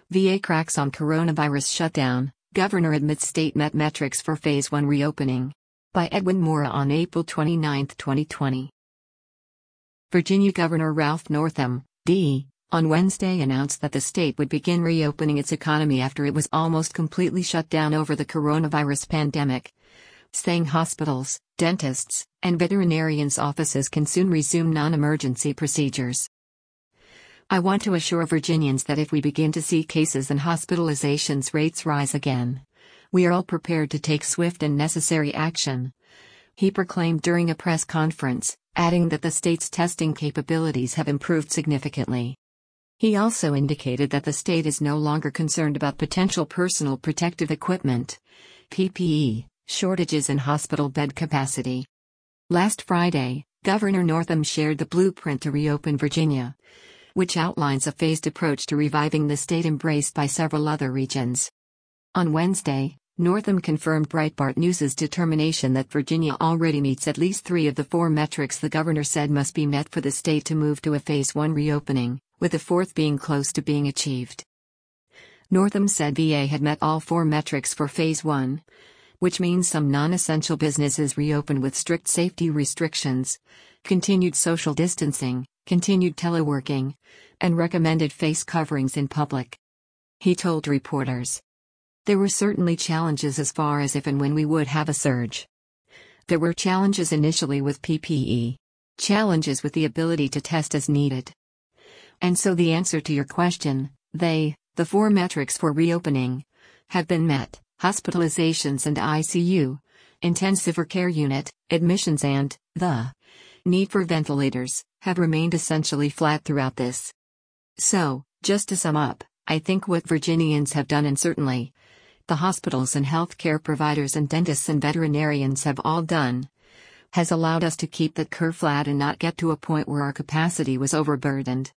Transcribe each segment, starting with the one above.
VA cracks on coronavirus shutdown, Governor admits state met metrics for Phase 1 reopening. By Edwin Mora on April 29, 2020. Virginia Governor Ralph Northam, D., on Wednesday announced that the state would begin reopening its economy after it was almost completely shut down over the coronavirus pandemic, saying hospitals, dentists, and veterinarians' offices can soon resume non-emergency procedures. I want to assure Virginians that if we begin to see cases and hospitalizations rates rise again, we are all prepared to take swift and necessary action, he proclaimed during a press conference, adding that the state's testing capabilities have improved significantly. He also indicated that the state is no longer concerned about potential personal protective equipment, PPE, shortages and hospital bed capacity. Last Friday, Governor Northam shared the blueprint to reopen Virginia, which outlines a phased approach to reviving the state embraced by several other regions. On Wednesday, Northam confirmed Breitbart News' determination that Virginia already meets at least 3 of the 4 metrics the governor said must be met for the state to move to a Phase 1 reopening, with the 4th being close to being achieved. Northam said VA had met all 4 metrics for Phase 1, which means some non-essential businesses reopened with strict safety restrictions, continued social distancing, continued teleworking, and recommended face coverings in public. He told reporters, "There were certainly challenges as far as if and when we would have a surge. There were challenges initially with PPE, challenges with the ability to test as needed. And so the answer to your question, the 4 metrics for reopening, have been met. Hospitalizations and ICU, intensive care unit, admissions and the need for ventilators have remained essentially flat throughout this. So, just to sum up, I think what Virginians have done, and certainly the hospitals and healthcare providers and dentists and veterinarians have all done, has allowed us to keep that curve flat and not get to a point where our capacity was overburdened."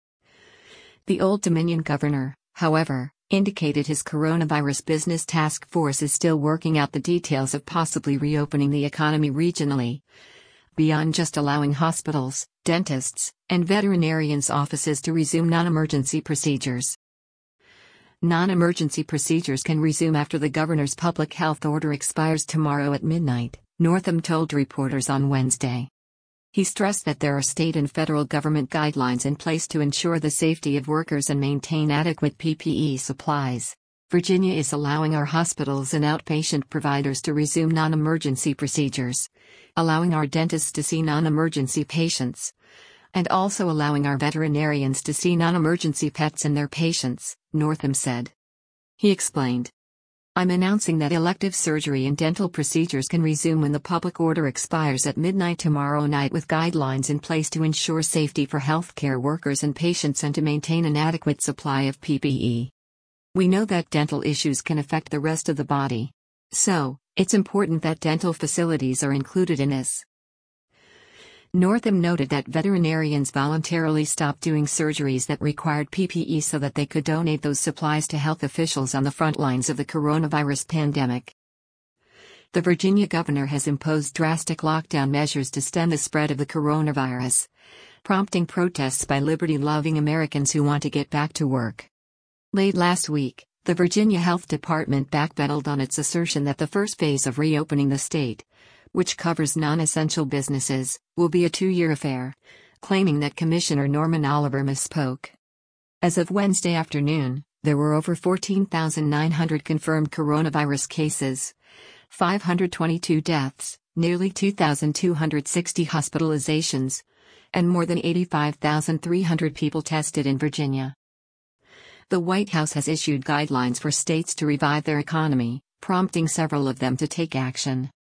The Old Dominion governor, however, indicated his coronavirus business task force is still working out the details of possibly reopening the economy regionally, beyond just allowing hospitals, dentists, and veterinarians' offices to resume non-emergency procedures. Non-emergency procedures can resume after the governor's public health order expires tomorrow at midnight, Northam told reporters on Wednesday. He stressed that there are state and federal government guidelines in place to ensure the safety of workers and maintain adequate PPE supplies. Virginia is allowing our hospitals and outpatient providers to resume non-emergency procedures, allowing our dentists to see non-emergency patients, and also allowing our veterinarians to see non-emergency pets and their patients, Northam said. He explained, "I'm announcing that elective surgery and dental procedures can resume when the public order expires at midnight tomorrow night, with guidelines in place to ensure safety for healthcare workers and patients and to maintain an adequate supply of PPE. We know that dental issues can affect the rest of the body. So, it's important that dental facilities are included in this." Northam noted that veterinarians voluntarily stopped doing surgeries that required PPE so that they could donate those supplies to health officials on the front lines of the coronavirus pandemic. The Virginia governor has imposed drastic lockdown measures to stem the spread of the coronavirus, prompting protests by liberty-loving Americans who want to get back to work. Late last week, the Virginia Health Department backpedaled on its assertion that the first phase of reopening the state, which covers non-essential businesses, will be a 2-year affair, claiming that Commissioner Norman Oliver misspoke. As of Wednesday afternoon, there were over 14,900 confirmed coronavirus cases, 522 deaths, nearly 2,260 hospitalizations, and more than 85,300 people tested in Virginia. The White House has issued guidelines for states to revive their economy, prompting several of them to take action.